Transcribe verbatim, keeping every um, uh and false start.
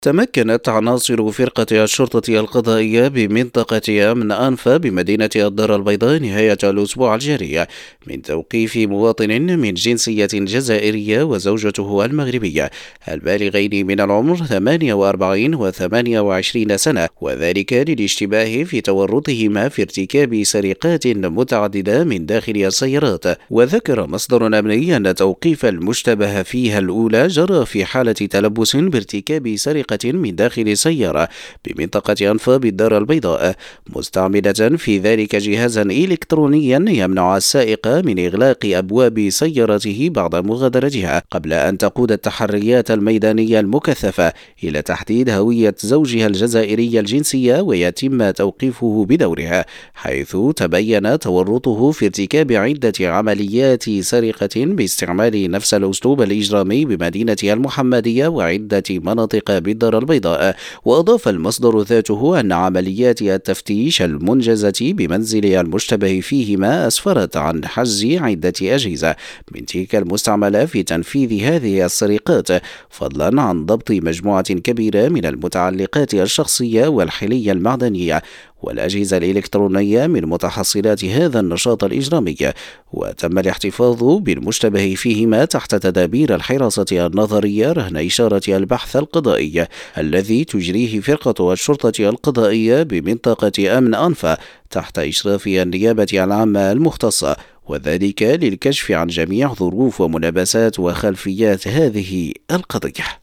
تمكنت عناصر فرقة الشرطة القضائية بمنطقة أمن أنفا بمدينة الدار البيضاء نهاية الأسبوع الجاري من توقيف مواطن من جنسية جزائرية وزوجته المغربية البالغين من العمر ثمانية وأربعين و ثمانية وعشرين سنة، وذلك للاشتباه في تورطهما في ارتكاب سرقات متعددة من داخل السيارات. وذكر مصدر أمني أن توقيف المشتبه فيها الأولى جرى في حالة تلبس بارتكاب سرقة من داخل سيارة بمنطقة أنفا بالدار البيضاء، مستعملة في ذلك جهازا إلكترونيا يمنع السائق من إغلاق أبواب سيارته بعد مغادرتها، قبل أن تقود التحريات الميدانية المكثفة إلى تحديد هوية زوجها الجزائري الجنسية ويتم توقيفه بدورها، حيث تبين تورطه في ارتكاب عدة عمليات سرقة باستعمال نفس الأسلوب الإجرامي بمدينة المحمدية وعدة مناطق بالدار البيضاء. وأضاف المصدر ذاته أن عمليات التفتيش المنجزة بمنزل المشتبه فيهما أسفرت عن حجز عدة أجهزة من تلك المستعملة في تنفيذ هذه السرقات، فضلا عن ضبط مجموعة كبيرة من المتعلقات الشخصية والحلي المعدنية والأجهزة الإلكترونية من متحصلات هذا النشاط الإجرامي. وتم الاحتفاظ بالمشتبه فيهما تحت تدابير الحراسة النظرية رهن إشارة البحث القضائي الذي تجريه فرقة الشرطة القضائية بمنطقة أمن أنفا تحت إشراف النيابة العامة المختصة، وذلك للكشف عن جميع ظروف وملابسات وخلفيات هذه القضية.